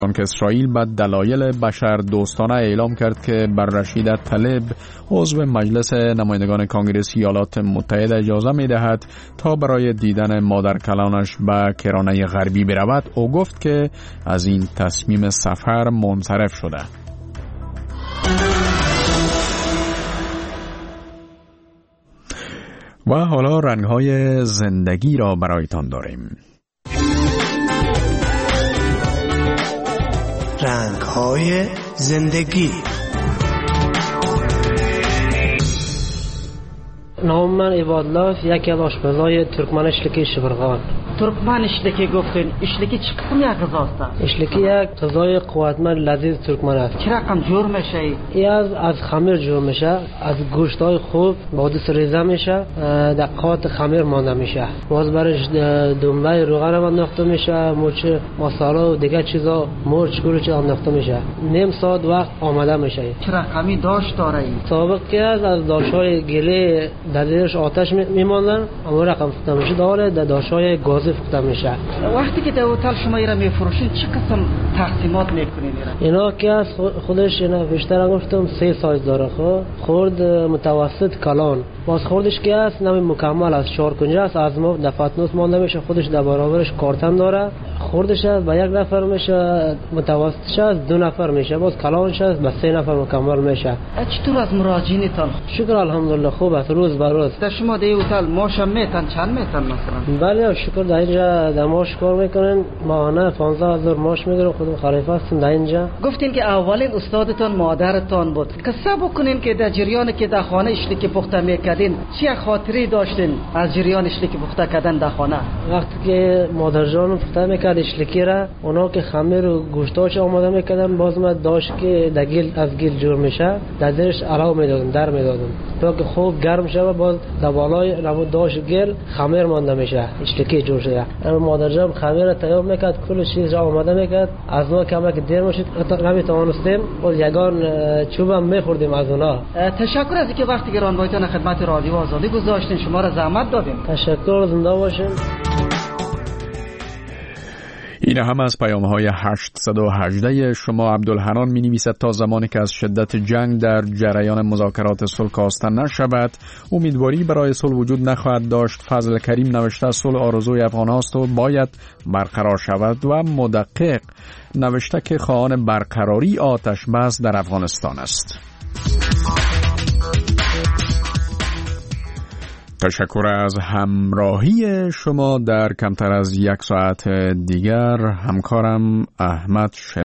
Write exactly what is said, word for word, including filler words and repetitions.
که اسرائیل به دلایل بشر دوستانه اعلام کرد که بر رشید طلیب عضو مجلس نمایندگان کنگره ایالات متحده اجازه می دهد تا برای دیدن مادر کلانش به کرانه غربی برود. او گفت که از این تصمیم سفر منصرف شده. و حالا رنگ‌های زندگی را برایتان داریم. رنگ‌های زندگی. نام من عبادالله، یکی از آشپزای ترکمن اشلکی شبرغان. ترکمن اشلکی گفتین، اشلکی چه قسم یک غذاست؟ اشلکی یک غذای قوتمند لذیذ ترکمن است. چه رقم جور میشه؟ ای از از خمیر جور میشه، از گوشت‌های خوب با دست ریزه میشه، دقیقات خمیر مانده میشه. باز برش دنبه روغن هم انداخته میشه، مرچ مصالحه و دیگه چیزا، مرچ گوشت انداخته میشه. نیم ساعت وقت آماده میشه. چه رقمی داشت داره این؟ سابق که از از داشت‌های گله در زیرش آتش میماندن، اما رقم فکته میشه داره در داشت‌های گازی فکته میشه. وقتی که در هتل شما ایرا میفروشین چه قسم تقسیمات میکنین ایرا؟ اینا که از خودش اینا بیشتر گفتم سه سایز داره. خب خرد، متوسط، کلان. باز خردش که است نمی مکمل است، چهار کنجه است، از ما دفعتنوس مانده میشه، خودش در برابرش کارتن داره. خردش است به یک نفر میشه، متوسطش است دو نفر میشه، باز کلانش است به سه نفر مکمل میشه. چطور از مراجعینتان؟ شکر الحمدلله خوب است، روز به روز. در شما در هتل ماش هم میتن چند میتن مثلا؟ بله شکر در اینجا در ماش کار میکنن، ماهانه پانزده هزار ماش میگیرم، خودم خلیفه هستم در اینجا. گفتین که اولین استادتان مادرتان بود. قصه بکنین که در جریان که در خانه اشلکی پخته میکردین چه خاطری داشتین از جریان اشلکی پخته کردن در خانه؟ وقتی که مادر جان پخته میکرد اشلکی را، اونا که خمیر و گوشتاش آماده میکردن، باز ما داشت که در گل از گل جور میشه، در زیرش علاوه میدادن، در میدادن تا که خوب گرم شه، باز در بالای رو داشت گل خمیر مانده میشه، اشلکی جور شه. اما مادر جان خمیر را تیار میکرد، کل چیز را آماده میکرد. از ما کمک دیر میشد نمیتوانستیم، باز یگان چوبم میخوردیم از اونا. تشکر از اینکه وقتی گرانبهایتان خدمت رادیو آزادی گذاشتین، شما را زحمت دادیم. تشکر، زنده باشین. این هم از پیام‌های هشتصد و هجده شما. عبدالحنان می نویسد تا زمانی که از شدت جنگ در جریان مذاکرات صلح کاسته نشود امیدواری برای صلح وجود نخواهد داشت. فضل کریم نوشته صلح آرزوی افغان هاست و باید برقرار شود و مدقق نوشته که خواهان برقراری آتش بس در افغانستان است. تشکر از همراهی شما. در کمتر از یک ساعت دیگر همکارم احمد